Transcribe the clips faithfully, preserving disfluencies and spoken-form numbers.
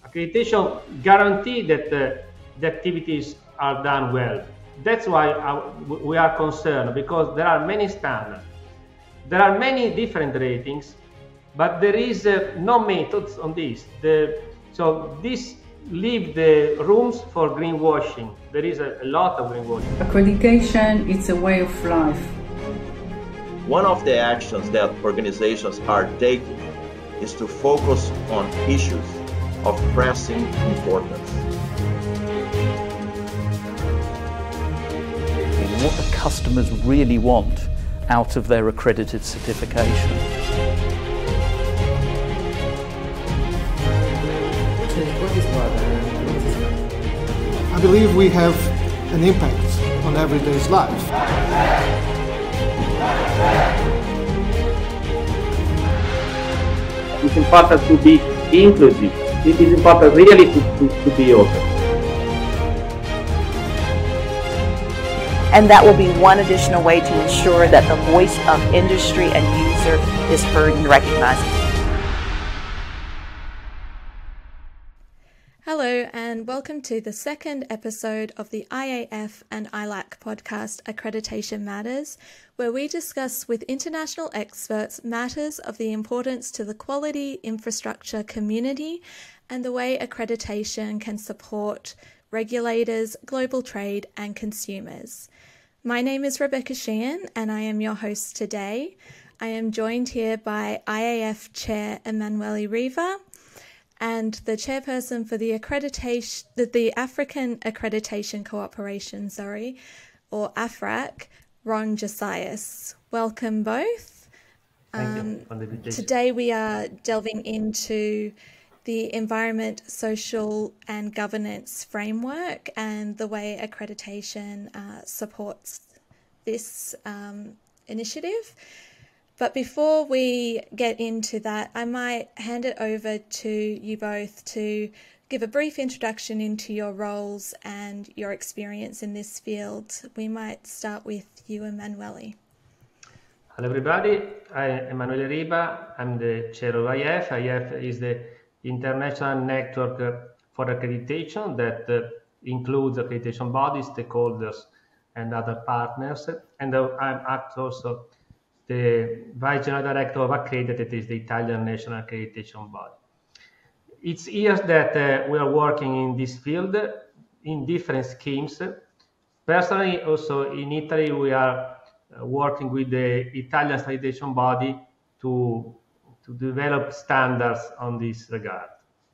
accreditation guarantee that uh, the activities are done well. That's why our, we are concerned, because there are many standards. There are many different ratings, but there is uh, no methods on this. The, so this leave the rooms for greenwashing. There is a, a lot of greenwashing. Accreditation, it's a way of life. One of the actions that organizations are taking is to focus on issues of pressing importance. What the customers really want out of their accredited certification. I believe we have an impact on everyday's life. It's important to be inclusive. It is important really to, to, to be open. And that will be one additional way to ensure that the voice of industry and user is heard and recognized. Hello and welcome to the second episode of the I A F and I L A C podcast Accreditation Matters, where we discuss with international experts matters of the importance to the quality infrastructure community and the way accreditation can support regulators, global trade and consumers. My name is Rebecca Sheehan and I am your host today. I am joined here by I A F Chair Emanuele Riva and the chairperson for the accreditation, the, the African Accreditation Cooperation, sorry, or AFRAC, Ron Josias. Welcome both. Thank Um, you. today we are delving into the environment, social and governance framework and the way accreditation uh, supports this um, initiative. But before we get into that, I might hand it over to you both to give a brief introduction into your roles and your experience in this field. We might start with you, Emanuele. Hello everybody, I'm Emanuele Riva, I'm the chair of I A F. I A F is the international network for accreditation that uh, includes accreditation bodies, stakeholders and other partners. And uh, I'm act also the Vice General Director of Accredit, that is the Italian National Accreditation Body. It's years that uh, we are working in this field in different schemes. Personally, also in Italy, we are uh, working with the Italian Accreditation Body to to develop standards on this regard.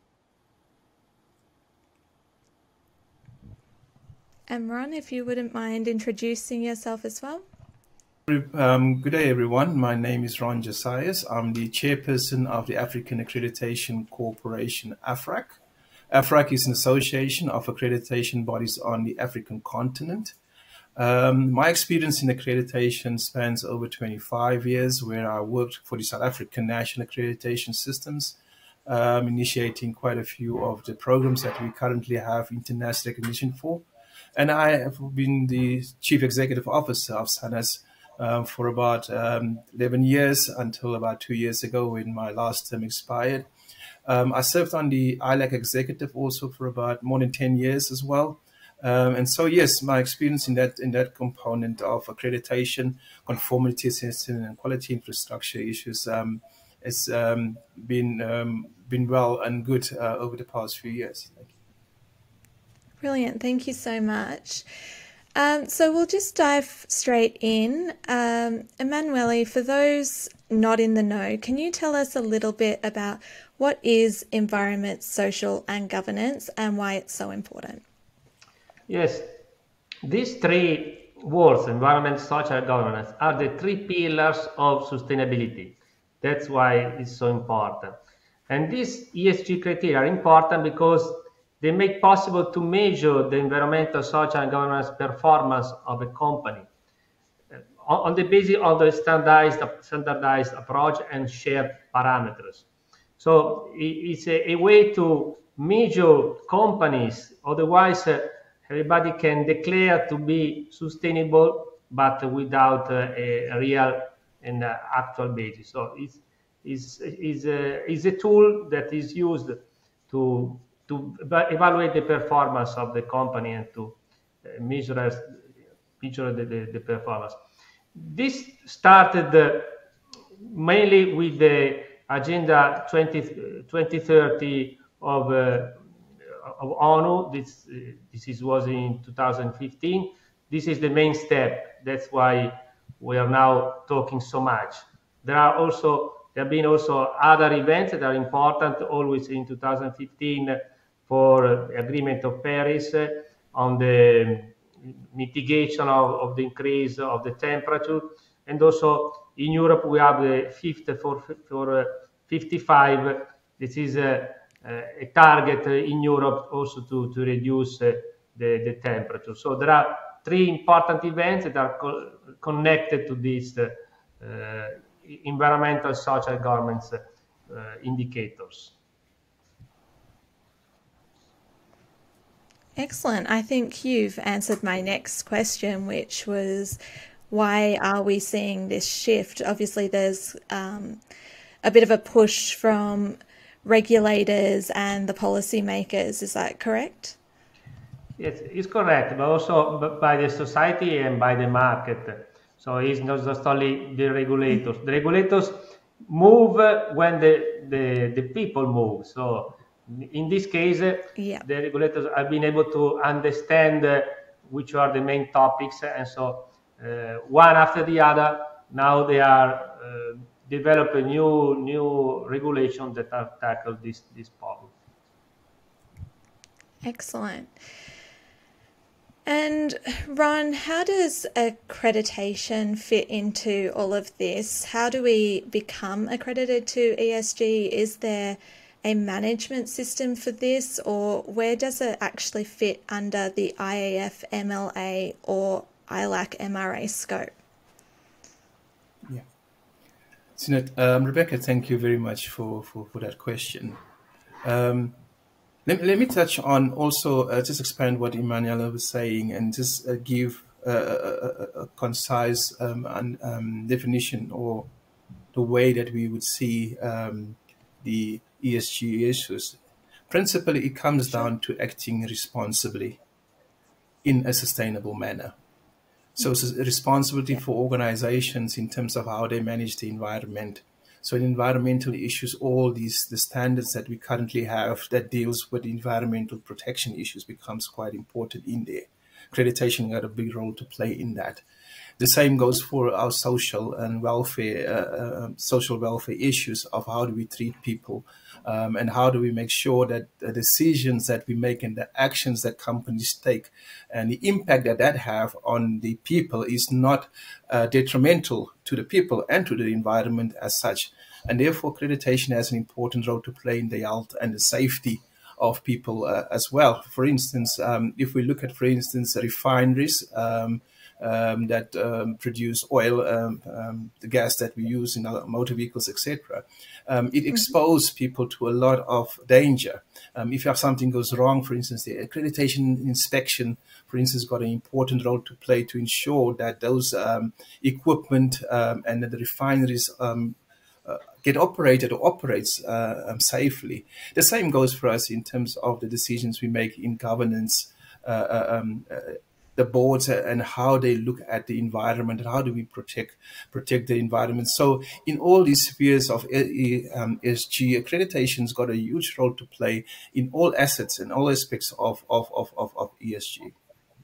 And Ron, if you wouldn't mind introducing yourself as well. Um, good day, everyone. My name is Ron Josias. I'm the chairperson of the African Accreditation Corporation, AFRAC. AFRAC is an association of accreditation bodies on the African continent. Um, my experience in accreditation spans over twenty-five years, where I worked for the South African National Accreditation Systems, um, initiating quite a few of the programs that we currently have international recognition for. And I have been the Chief Executive Officer of SANES uh, for about um, eleven years, until about two years ago when my last term expired. Um, I served on the I L A C executive also for about more than ten years as well. Um, and so, yes, my experience in that in that component of accreditation, conformity assessment, and quality infrastructure issues um, has um, been um, been well and good uh, over the past few years. Thank you. Brilliant. Thank you so much. Um, so we'll just dive straight in. Um, Emanuele, for those not in the know, can you tell us a little bit about what is environment, social and governance and why it's so important? Yes, these three words, environment, social, and governance, are the three pillars of sustainability. That's why it's so important. And these E S G criteria are important because they make possible to measure the environmental, social, and governance performance of a company on the basis of the standardized, standardized approach and shared parameters. So it's a, a way to measure companies, otherwise uh, everybody can declare to be sustainable, but without uh, a real and uh, actual basis. So it's, it's, it's, a, it's a tool that is used to to evaluate the performance of the company and to uh, measure, measure the, the, the performance. This started uh, mainly with the Agenda twenty thirty of, uh, of ONU. This, uh, this is, was in two thousand fifteen. This is the main step. That's why we are now talking so much. There are also there have been also other events that are important. Always in two thousand fifteen for the Agreement of Paris uh, on the mitigation of, of the increase of the temperature, and also in Europe we have the fifth for for uh, fifty-five. This is a, a target in Europe also to to reduce uh, the the temperature. So there are three important events that are co connected to these uh, uh, environmental, social, governance uh, indicators. Excellent. I think you've answered my next question, which was, why are we seeing this shift? Obviously, there's um, a bit of a push from regulators and the policymakers. Is that correct? Yes, it's correct, but also by the society and by the market. So it's not just only the regulators. The regulators move when the, the, the people move. So in this case, yeah. the regulators have been able to understand uh, which are the main topics. And so uh, one after the other, now they are uh, developing new, new regulations that have tackled this, this problem. Excellent. And Ron, how does accreditation fit into all of this? How do we become accredited to E S G? Is there a management system for this, or where does it actually fit under the I A F M L A or I L A C M R A scope? Yeah. So, um, Rebecca, thank you very much for, for, for that question. Um, Let, let me touch on also, uh, just expand what Emanuela was saying and just uh, give uh, a, a concise um, un, um, definition or the way that we would see um, the E S G issues. Principally, it comes down to acting responsibly in a sustainable manner. So it's a responsibility for organizations in terms of how they manage the environment. So in environmental issues, all these the standards that we currently have that deals with environmental protection issues becomes quite important in there. Accreditation got a big role to play in that. The same goes for our social and welfare, uh, uh, social welfare issues of how do we treat people um, and how do we make sure that the decisions that we make and the actions that companies take and the impact that that have on the people is not uh, detrimental to the people and to the environment as such. And therefore, accreditation has an important role to play in the health and the safety of people uh, as well. For instance, um, if we look at, for instance, refineries, um, Um, that um, produce oil, um, um, the gas that we use in our motor vehicles, et cetera. Um, it exposes people to a lot of danger. Um, if you have something goes wrong, for instance, the accreditation inspection, for instance, got an important role to play to ensure that those um, equipment um, and the refineries um, uh, get operated or operates uh, um, safely. The same goes for us in terms of the decisions we make in governance, uh, um, uh, the boards and how they look at the environment and how do we protect protect the environment. So in all these spheres of um, E S G, accreditation's got a huge role to play in all assets and all aspects of, of, of, of, of E S G.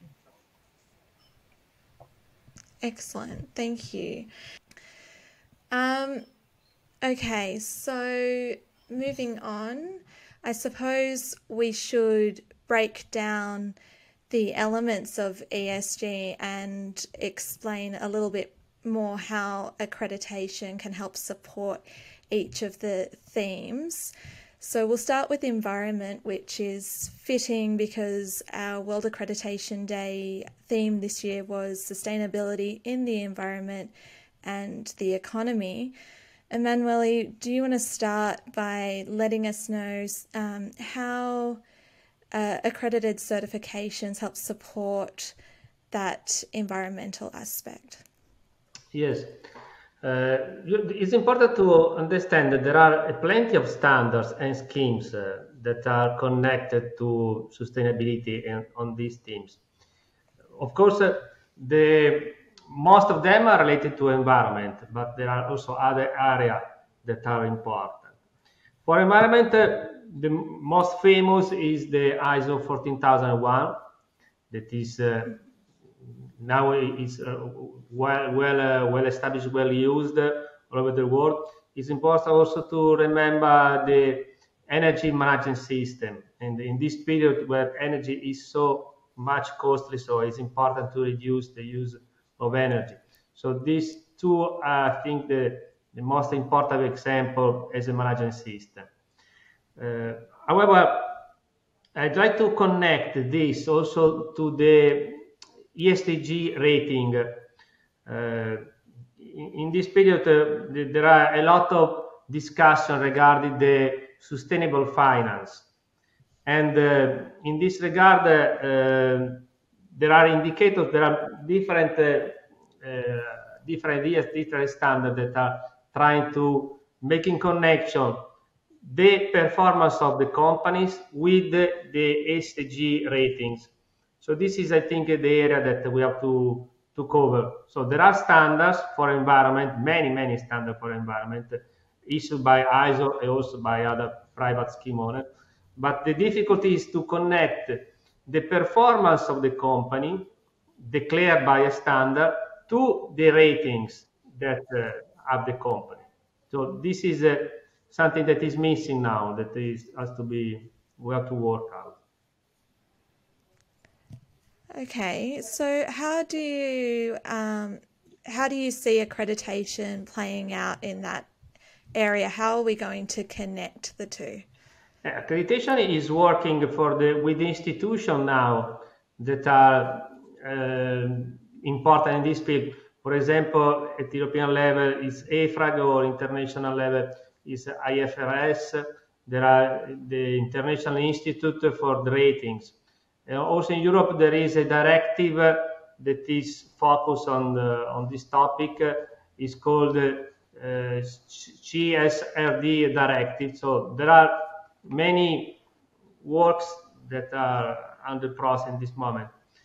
Excellent, thank you. Um, okay, so moving on, I suppose we should break down the elements of E S G and explain a little bit more how accreditation can help support each of the themes. So we'll start with environment, which is fitting because our World Accreditation Day theme this year was sustainability in the environment and the economy. Emanuele, do you want to start by letting us know um, how Uh, accredited certifications help support that environmental aspect? Yes, uh, it's important to understand that there are plenty of standards and schemes uh, that are connected to sustainability and on these themes. Of course, uh, the most of them are related to environment, but there are also other areas that are important. For environment, uh, the most famous is the I S O fourteen thousand one, that is uh, now is uh, well well uh, well established, well used uh, all over the world. It's important also to remember the energy management system, and in this period where energy is so much costly, so it's important to reduce the use of energy. So these two are, I think, the, the most important example as a management system. Uh, however, I'd like to connect this also to the E S G rating. Uh, in, in this period, uh, there are a lot of discussion regarding the sustainable finance. And uh, in this regard, uh, there are indicators, there are different, uh, uh, different ideas, different standards that are trying to making connection the performance of the companies with the, the E S G ratings. So this is, I think, the area that we have to, to cover. So there are standards for environment, many, many standards for environment issued by I S O and also by other private scheme owners. But the difficulty is to connect the performance of the company declared by a standard to the ratings that uh, have the company. So this is uh, something that is missing now, that is has to be, we have to work out. Okay, so how do you um, how do you see accreditation playing out in that area? How are we going to connect the two? Accreditation is working for the with the institution now that are uh, important in this field. For example, at European level is EFRAG, or international level is I F R S. There are the International Institute for the Ratings. Uh, also in Europe, there is a directive uh, that is focused on the, on this topic. Uh, it's called uh, C S R D directive. So there are many works that are under process in this moment.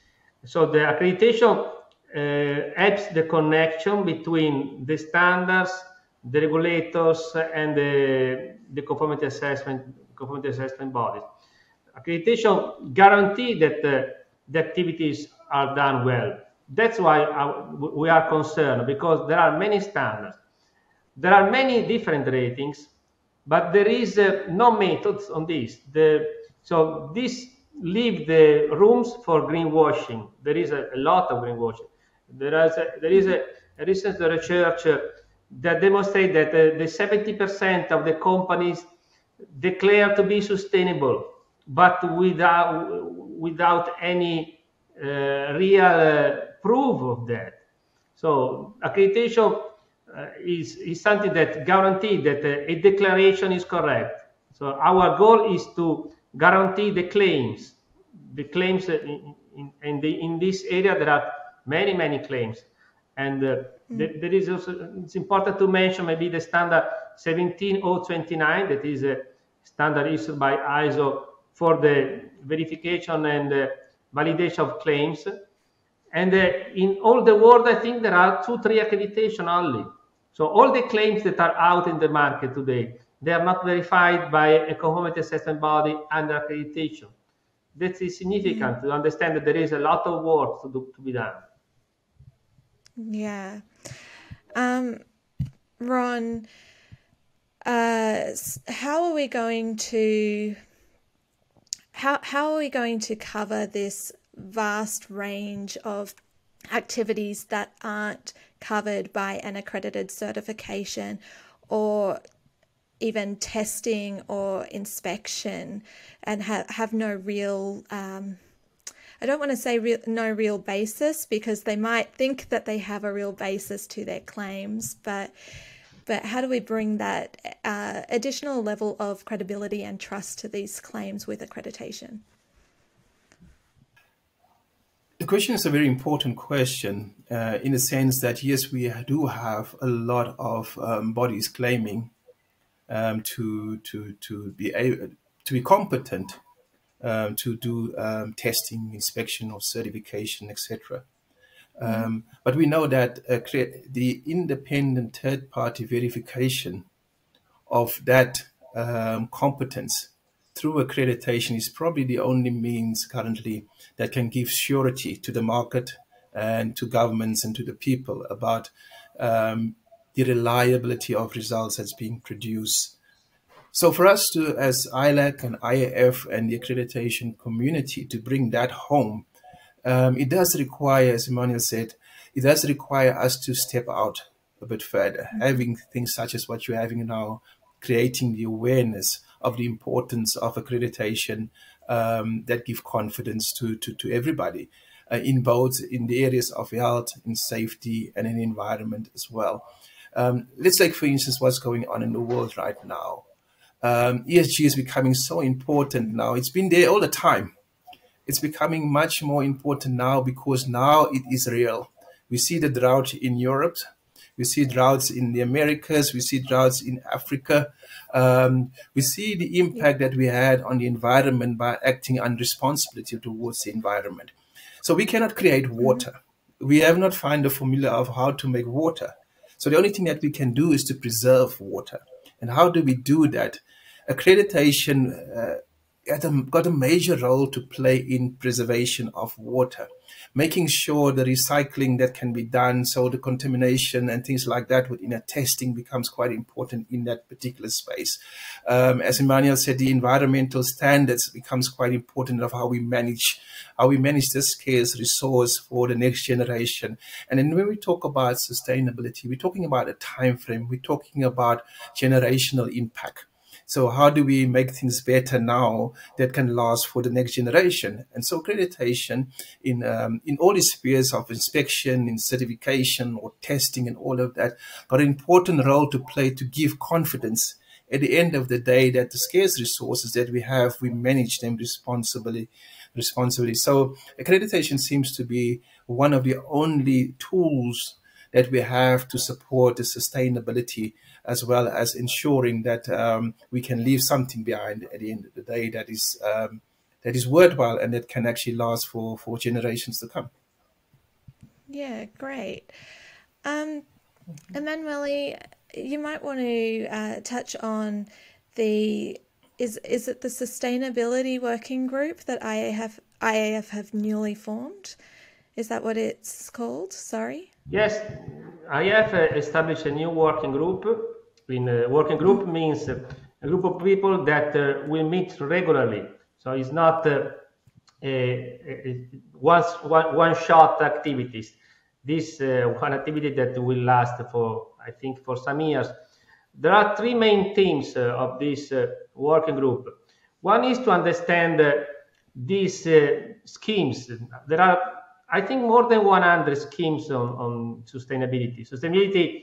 So the accreditation uh, helps the connection between the standards, the regulators, and the, the conformity assessment, conformity assessment bodies. Accreditation guarantees that uh, the activities are done well. That's why our, we are concerned, because there are many standards. There are many different ratings, but there is uh, no methods on this. The, so this leave the rooms for greenwashing. There is a, a lot of greenwashing. There is a, there is a, a recent research uh, that demonstrates that uh, the seventy percent of the companies declare to be sustainable, but without, without any uh, real uh, proof of that. So accreditation uh, is, is something that guarantees that uh, a declaration is correct. So our goal is to guarantee the claims. The claims in, in, in, the, in this area, there are many, many claims. And uh, mm. th there is also, it's important to mention maybe the standard seventeen oh twenty-nine, that is a standard issued by I S O for the verification and uh, validation of claims. And uh, in all the world, I think there are two, three accreditation only. So all the claims that are out in the market today, they are not verified by a conformity assessment body under accreditation. That is significant mm-hmm. to understand that there is a lot of work to, do, to be done. Yeah. Um, Ron, uh, how are we going to how how are we going to cover this vast range of activities that aren't covered by an accredited certification or even testing or inspection, and ha have no real um, I don't want to say real, no real basis, because they might think that they have a real basis to their claims, but but how do we bring that uh, additional level of credibility and trust to these claims with accreditation? The question is a very important question uh, in the sense that, yes, we do have a lot of um, bodies claiming um, to, to, to be able to be competent um, to do um, testing, inspection, or certification, et cetera. Um, but we know that uh, the independent third-party verification of that um, competence through accreditation is probably the only means currently that can give surety to the market and to governments and to the people about um, the reliability of results that's being produced. So for us to, as I L A C and I A F and the accreditation community, to bring that home, Um, it does require, as Emmanuel said, it does require us to step out a bit further, having things such as what you're having now, creating the awareness of the importance of accreditation um, that give confidence to, to, to everybody uh, in both in the areas of health, in safety, and in environment as well. Um, let's take, for instance, what's going on in the world right now. Um, E S G is becoming so important now. It's been there all the time. It's becoming much more important now because now it is real. We see the drought in Europe. We see droughts in the Americas. We see droughts in Africa. Um, we see the impact that we had on the environment by acting unresponsibly towards the environment. So we cannot create water. We have not found the formula of how to make water. So the only thing that we can do is to preserve water. And how do we do that? Accreditation uh, got a major role to play in preservation of water, making sure the recycling that can be done, so the contamination and things like that within a testing becomes quite important in that particular space. Um, as Emmanuel said, the environmental standards becomes quite important of how we manage how we manage this scarce resource for the next generation. And then when we talk about sustainability, we're talking about a time frame, we're talking about generational impact. So how do we make things better now that can last for the next generation? And so accreditation in um, in all the spheres of inspection, in certification or testing and all of that, got an important role to play to give confidence at the end of the day that the scarce resources that we have, we manage them responsibly. responsibly. So accreditation seems to be one of the only tools that we have to support the sustainability, as well as ensuring that um, we can leave something behind at the end of the day that is um, that is worthwhile and that can actually last for, for generations to come. Yeah, great. Um, Emmanuel, you might want to uh, touch on the, is is it the Sustainability Working Group that I A F, I A F have newly formed? Is that what it's called? Sorry. Yes, I A F established a new working group. In a working group means a group of people that uh, will meet regularly. So it's not uh, a, a, one, one, one shot activities. This uh, one activity that will last for, I think, for some years. There are three main themes uh, of this uh, working group. One is to understand uh, these uh, schemes. There are, I think, more than one hundred schemes on, on sustainability. Sustainability,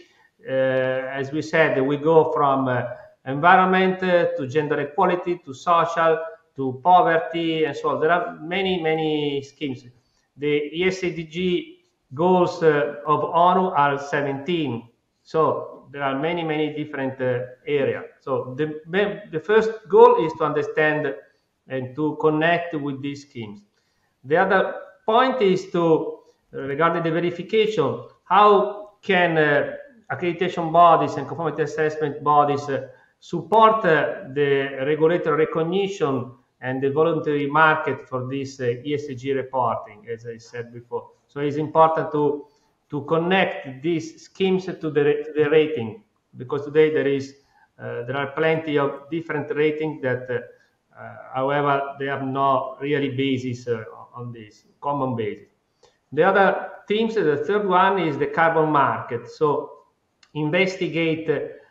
uh, as we said, we go from uh, environment uh, to gender equality, to social, to poverty, and so on. There are many, many schemes. The E S D G goals uh, of ONU are seventeen. So there are many, many different uh, areas. So the, the first goal is to understand and to connect with these schemes. The other point is to, regarding the verification, how can uh, accreditation bodies and conformity assessment bodies uh, support uh, the regulatory recognition and the voluntary market for this uh, E S G reporting, as I said before. So it's important to to connect these schemes to the, to the rating, because today there is uh, there are plenty of different ratings that, uh, uh, however, they have no really basis uh, on this common basis. The other themes, the third one is the carbon market. So investigate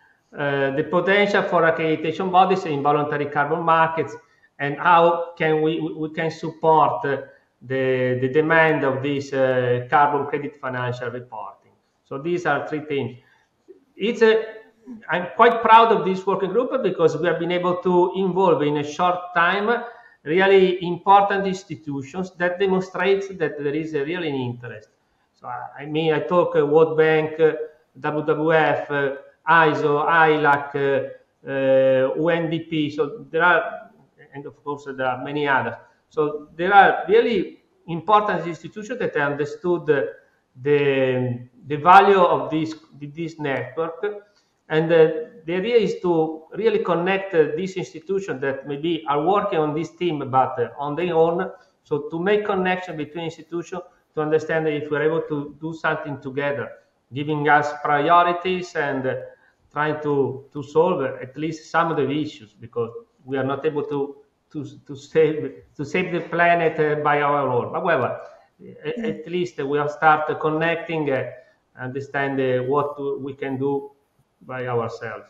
uh, the potential for accreditation bodies in voluntary carbon markets, and how can we we can support uh, the the demand of this uh, carbon credit financial reporting. So these are three themes. It's a I'm quite proud of this working group because we have been able to involve in a short time really important institutions that demonstrates that there is a real interest. So I mean, I talk uh, World Bank, uh, W W F, uh, I S O, I L A C, uh, uh, U N D P. So there are and of course there are many others. So there are really important institutions that understood the, the, the value of this, this network. And uh, the idea is to really connect uh, these institutions that maybe are working on this team, but uh, on their own. So to make connection between institutions, to understand if we're able to do something together, giving us priorities and uh, trying to, to solve at least some of the issues, because we are not able to to, to save to save the planet uh, by our own. However, mm-hmm. at least we will start connecting, uh, understand uh, what to, we can do by ourselves.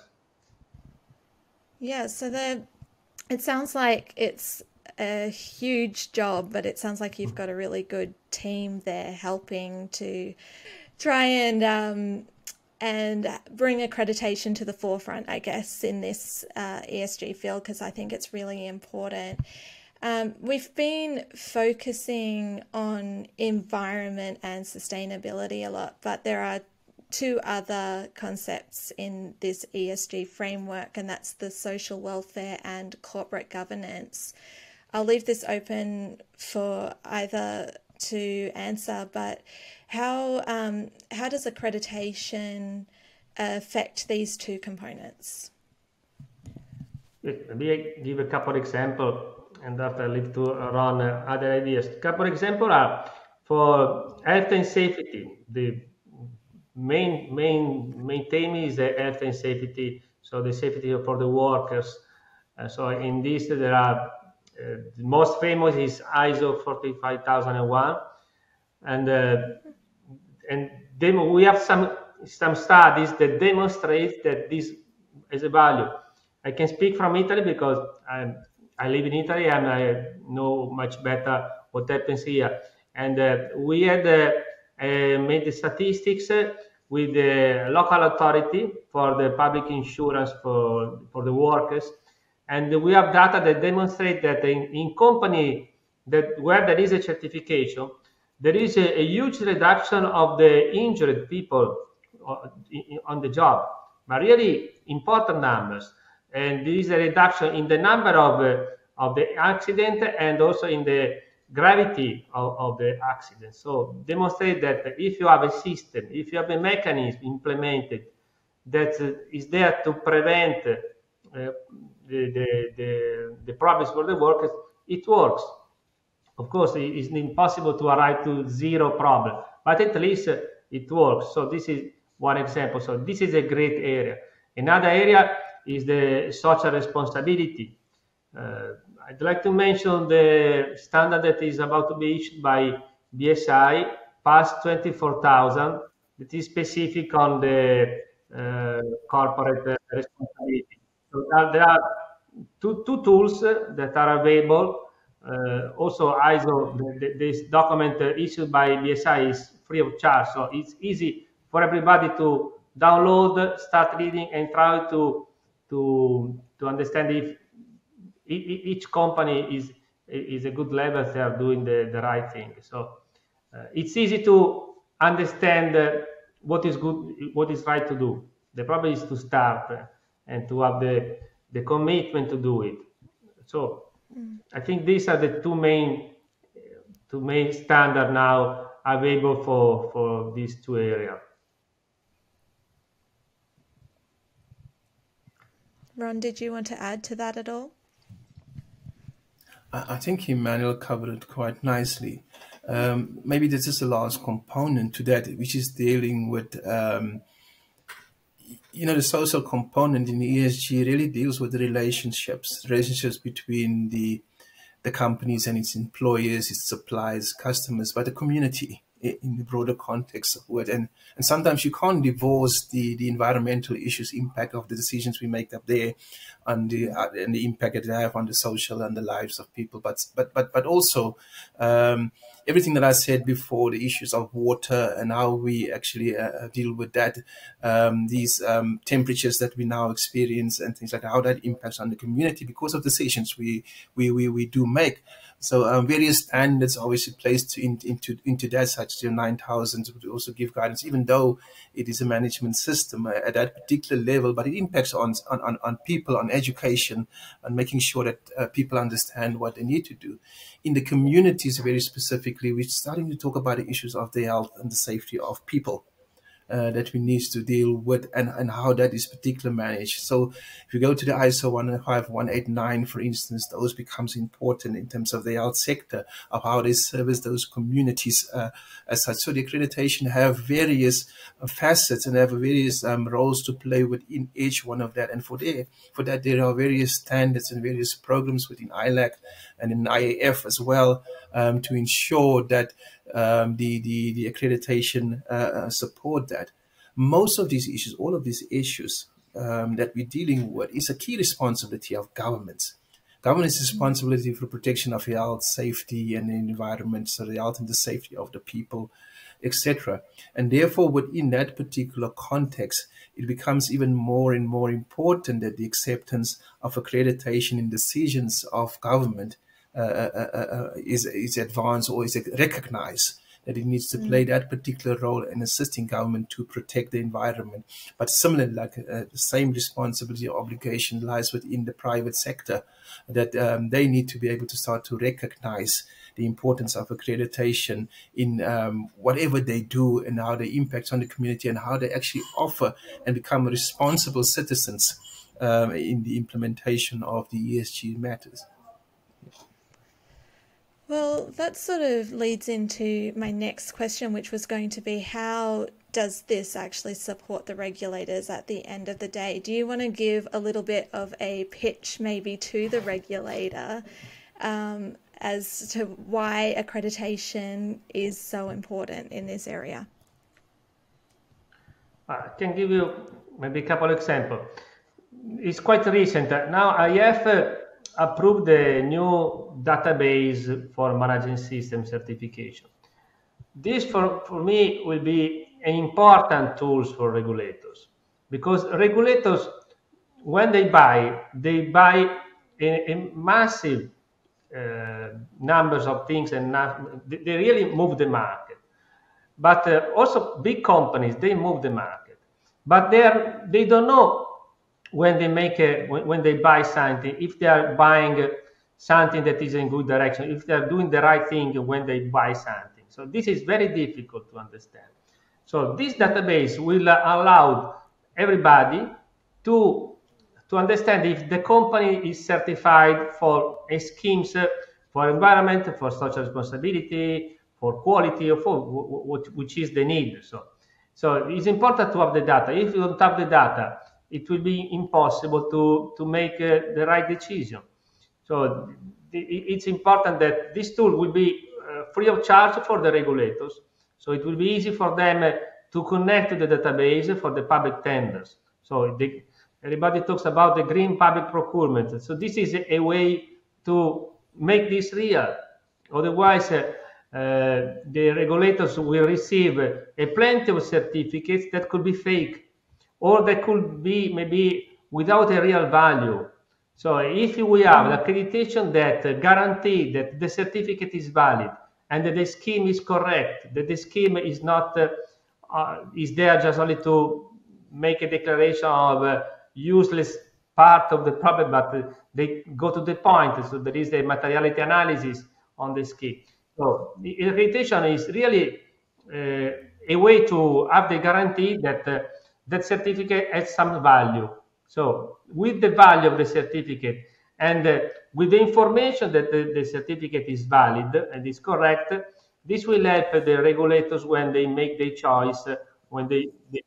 Yeah, so the it sounds like it's a huge job, but it sounds like you've got a really good team there helping to try and um, and bring accreditation to the forefront, I guess, in this uh, E S G field, because I think it's really important. Um, we've been focusing on environment and sustainability a lot, but there are two other concepts in this E S G framework, and that's the social welfare and corporate governance. I'll leave this open for either to answer, but how um, how does accreditation affect these two components? Maybe I give a couple of examples, and after I leave to Ron uh, other ideas. A couple of examples are for health and safety. The main main main theme is the health and safety, so the safety for the workers. Uh, so in this there are uh, the most famous is I S O forty-five thousand one, and uh, and demo, we have some some studies that demonstrate that this is a value. I can speak from Italy because I'm, I live in Italy and I know much better what happens here. And uh, we had uh, uh, made the statistics uh, with the local authority for the public insurance for, for the workers. And we have data that demonstrate that in, in company that where there is a certification, there is a, a huge reduction of the injured people on the job, but really important numbers. And there is a reduction in the number of, uh, of the accident and also in the gravity of, of the accident. So demonstrate that if you have a system, if you have a mechanism implemented that uh, is there to prevent uh, the, the, the, the problems for the workers, it works. Of course, it is impossible to arrive to zero problem, but at least uh, it works. So this is one example. So this is a great area. Another area is the social responsibility. Uh, I'd like to mention the standard that is about to be issued by B S I, P A S twenty-four thousand, that is specific on the uh, corporate uh, responsibility. So uh, there are two, two tools that are available. Uh, also, I S O, the, the, this document uh, issued by B S I is free of charge, so it's easy for everybody to download, start reading, and try to to to understand if each company is is a good level, they are doing the, the right thing. So uh, it's easy to understand uh, what is good, what is right to do. The problem is to start uh, and to have the the commitment to do it. So mm. I think these are the two main two main standard now available for for these two areas. Ron, did you want to add to that at all? I think Emmanuel covered it quite nicely. Um, maybe this is the last component to that, which is dealing with, um, you know, the social component in E S G really deals with the relationships, relationships between the the companies and its employers, its suppliers, customers, but the community in the broader context of it. And, and sometimes you can't divorce the, the environmental issues, impact of the decisions we make up there, and the, uh, and the impact that they have on the social and the lives of people. But but but but also, um, everything that I said before, the issues of water and how we actually uh, deal with that, um, these um, temperatures that we now experience and things like that, how that impacts on the community because of decisions we we we, we do make. So um, various standards obviously placed in, into into that, such as your nine thousand would also give guidance, even though it is a management system at that particular level, but it impacts on on, on people, on education, and making sure that uh, people understand what they need to do. In the communities, very specifically, we're starting to talk about the issues of the health and the safety of people. Uh, that we need to deal with, and, and how that is particularly managed. So if you go to the I S O one five one eight nine, for instance, those becomes important in terms of the health sector, of how they service those communities uh, as such. So the accreditation have various uh, facets and have various um, roles to play within each one of that. And for, there, for that, there are various standards and various programs within I L A C and in I A F as well um, to ensure that Um, the, the, the accreditation uh, support that. Most of these issues, all of these issues um, that we're dealing with is a key responsibility of governments. Government's responsibility for protection of health, safety, and the environment, so the health and the safety of the people, et cetera. And therefore, within that particular context, it becomes even more and more important that the acceptance of accreditation in decisions of government Uh, uh, uh, is, is advanced or is recognized, that it needs to play that particular role in assisting government to protect the environment. But similarly, like uh, the same responsibility or obligation lies within the private sector, that um, they need to be able to start to recognize the importance of accreditation in um, whatever they do and how they impact on the community and how they actually offer and become responsible citizens um, in the implementation of the E S G matters. Well, that sort of leads into my next question, which was going to be, how does this actually support the regulators at the end of the day? Do you want to give a little bit of a pitch maybe to the regulator um, as to why accreditation is so important in this area? I can give you maybe a couple of examples. It's quite recent. Now I have uh, approved the new database for managing system certification. This for, for me will be an important tool for regulators, because regulators, when they buy, they buy a, a massive uh, numbers of things, and not, they really move the market. But uh, also big companies, they move the market, but they are, they don't know when they make a, when, when they buy something, if they are buying something that is in good direction, if they are doing the right thing when they buy something. So this is very difficult to understand. So this database will allow everybody to, to understand if the company is certified for a schemes for environment, for social responsibility, for quality, or for what, which is the need. So, so it's important to have the data. If you don't have the data, it will be impossible to, to make uh, the right decision. So the, it's important that this tool will be uh, free of charge for the regulators. So it will be easy for them uh, to connect to the database for the public tenders. So the, everybody talks about the green public procurement. So this is a, a way to make this real. Otherwise, uh, uh, the regulators will receive a plenty of certificates that could be fake, or they could be maybe without a real value. So if we have an accreditation that guarantees that the certificate is valid and that the scheme is correct, that the scheme is not uh, uh, is there just only to make a declaration of uh, useless part of the problem, but uh, they go to the point. So there is a materiality analysis on the scheme. So the accreditation is really uh, a way to have the guarantee that uh, that certificate has some value. So with the value of the certificate and uh, with the information that the, the certificate is valid and is correct, this will help the regulators when they make their choice, uh, when they, they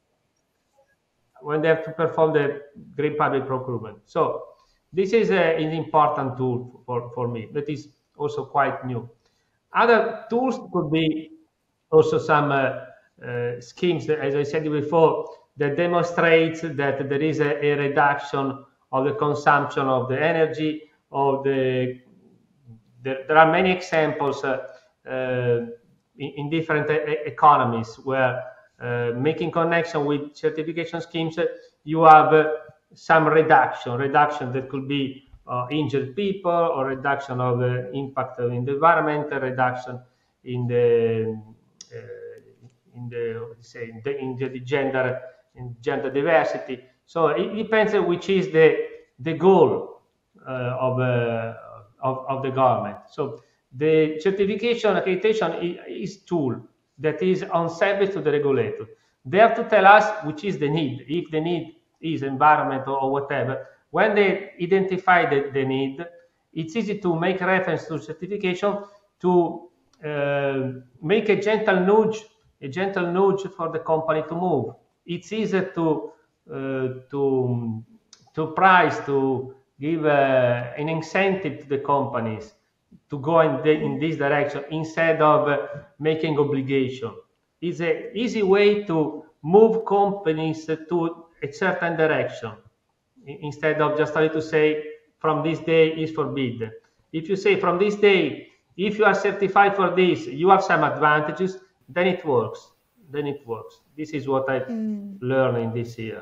when they have to perform the green public procurement. So this is a, an important tool for, for me, that is also quite new. Other tools could be also some uh, uh, schemes, that, as I said before, that demonstrates that there is a, a reduction of the consumption of the energy, of the, there, there are many examples uh, uh, in, in different e- economies where uh, making connection with certification schemes, uh, you have uh, some reduction, reduction that could be uh, injured people or reduction of uh, impact in the environment, a reduction in the uh, in the say in the, in the gender in gender diversity. So it depends on which is the the goal uh, of, uh, of of the government. So the certification accreditation is tool that is on service to the regulator. They have to tell us which is the need. If the need is environment or whatever, when they identify the, the need, it's easy to make reference to certification to uh, make a gentle nudge, a gentle nudge for the company to move. It's easier to uh, to to price, to give uh, an incentive to the companies to go in, the, in this direction instead of uh, making obligation. It's an easy way to move companies to a certain direction instead of just trying to say from this day is forbidden. If you say from this day, if you are certified for this, you have some advantages, then it works. Then it works. This is what I've mm. learned in this year.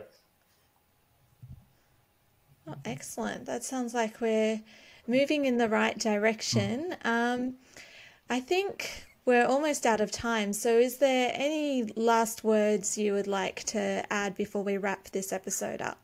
Oh, excellent. That sounds like we're moving in the right direction. Um, I think we're almost out of time. So is there any last words you would like to add before we wrap this episode up?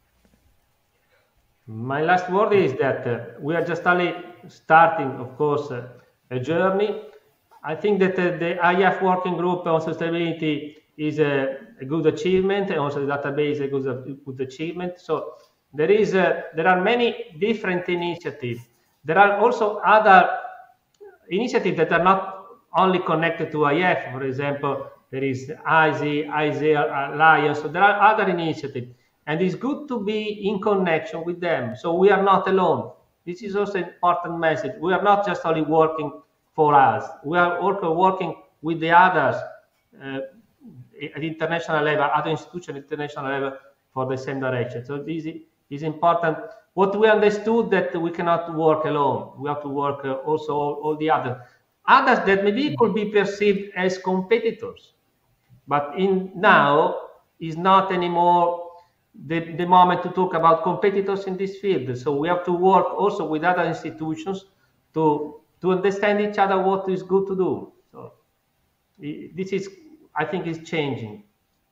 My last word is that uh, we are just only starting, of course, uh, a journey. I think that uh, the I A F working group on sustainability is a, a good achievement, and also the database is a good, a good achievement. So there is uh, there are many different initiatives. There are also other initiatives that are not only connected to I A F. For example, there is I Z, I Z Alliance. So there are other initiatives. And it's good to be in connection with them. So we are not alone. This is also an important message. We are not just only working for us. We are also working with the others uh, at international level, other institutions at international level for the same direction. So this is important. What we understood that we cannot work alone. We have to work uh, also all, all the others. Others that maybe could be perceived as competitors. But in now is not anymore The, the moment to talk about competitors in this field. So we have to work also with other institutions to to understand each other what is good to do. So this is, I think, is changing.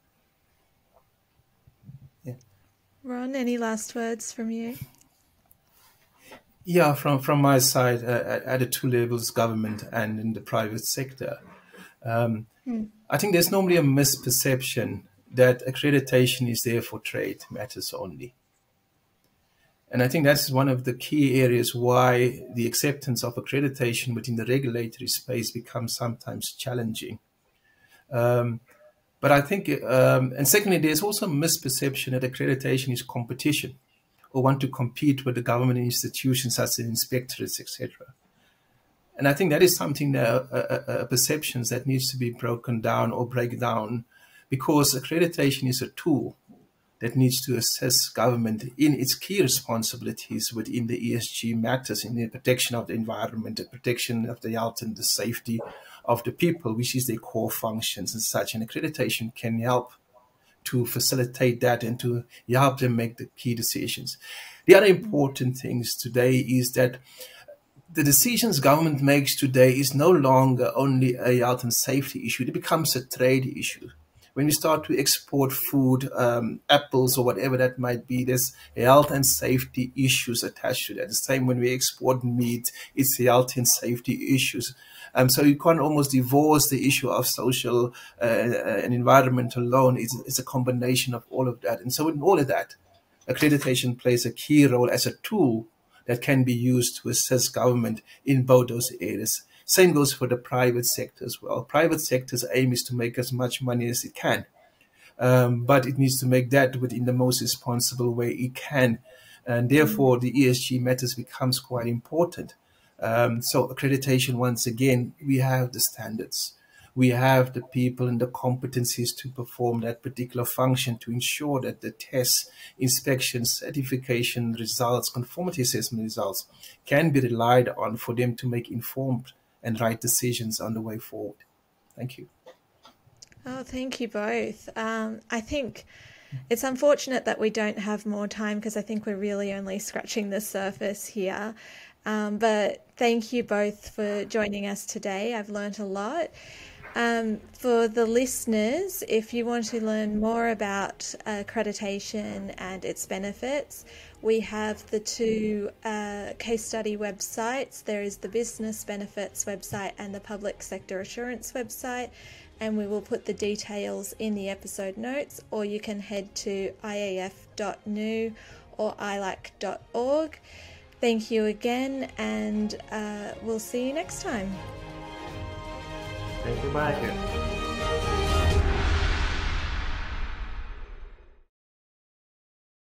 Yeah. Ron, any last words from you? Yeah, from, from my side, uh, at the two levels, government and in the private sector, um, hmm. I think there's normally a misperception that accreditation is there for trade matters only. And I think that's one of the key areas why the acceptance of accreditation within the regulatory space becomes sometimes challenging. Um, but I think, um, and secondly, there's also a misperception that accreditation is competition or want to compete with the government institutions such as inspectorates, et cetera. And I think that is something that uh, uh, perceptions that needs to be broken down or break down, because accreditation is a tool that needs to assess government in its key responsibilities within the E S G matters, in the protection of the environment, the protection of the health and the safety of the people, which is their core functions and such. And accreditation can help to facilitate that and to help them make the key decisions. The other important things today is that the decisions government makes today is no longer only a health and safety issue. It becomes a trade issue. When we start to export food, um, apples or whatever that might be, there's health and safety issues attached to that. The same when we export meat, it's health and safety issues. Um, so you can't almost divorce the issue of social uh, and environmental alone. It's, it's a combination of all of that. And so in all of that, accreditation plays a key role as a tool that can be used to assess government in both those areas. Same goes for the private sector as well. Private sector's aim is to make as much money as it can, um, but it needs to make that within the most responsible way it can. And therefore, the E S G matters becomes quite important. Um, so accreditation, once again, we have the standards. We have the people and the competencies to perform that particular function to ensure that the tests, inspections, certification results, conformity assessment results can be relied on for them to make informed and right decisions on the way forward. Thank you. Oh, thank you both. Um, I think it's unfortunate that we don't have more time because I think we're really only scratching the surface here. Um, but thank you both for joining us today. I've learnt a lot. Um, for the listeners, if you want to learn more about accreditation and its benefits, we have the two uh, case study websites. There is the Business Benefits website and the Public Sector Assurance website, and we will put the details in the episode notes, or you can head to I A F dot N U or I L A C dot org. Thank you again, and uh, we'll see you next time. Thank you, bye.